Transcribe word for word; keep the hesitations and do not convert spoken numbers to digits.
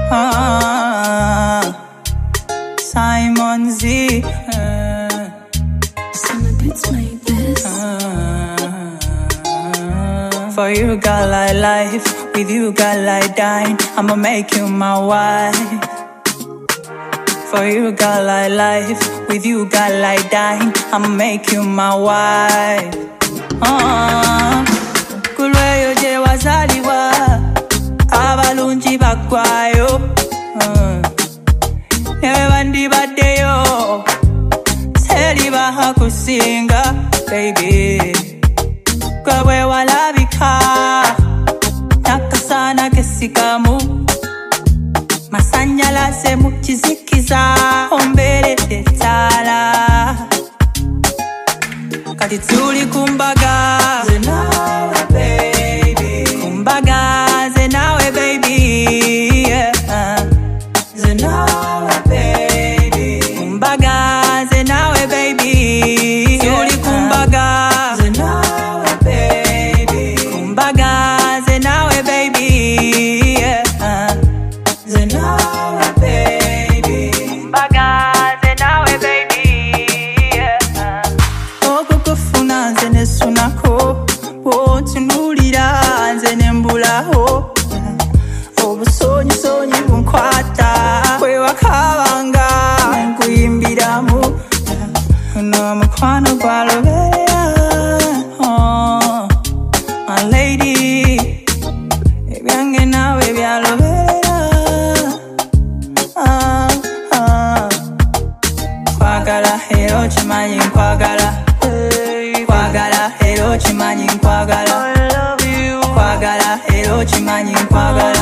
Ah, Simon Z. Uh, Some beats like this. uh, for you, girl, I life. With you, girl, I dine. I'ma make you my wife. For you, girl, I life. With you, girl, I dine. I'ma make you my wife. Ah, kulweyo je wazaliwa abalungi bagwayo. Newe bandi baddeyo seri baha kusinga baby. Gwe bwe walabika nakasana kesikamu masanyalaze mu kizikiza omberedde ttaala kati tuli kumbaga ze nawe baby, kumbaga ze nawe baby, yeah. Ze nawe baby, kumbaga ze nawe baby, tuli kumbaga ze nawe baby, kumbaga ze nawe baby, yeah. Ze nawe baby, kumbaga ze nawe baby, yeah. Okukufuna nze nesunako bw'ontunuulira nze ne mbulaho obusonyisonyi bunkwata bwewakabanga nkuyimbiramu n'omukwano gwalobeera. Oh, my lady, ebyange naawe byalobeera. Ah, ah. Kwagala era okimanyi nkwagala, kwagala era okimanyi nkwagala, kwagala era okimanyi nkwagala.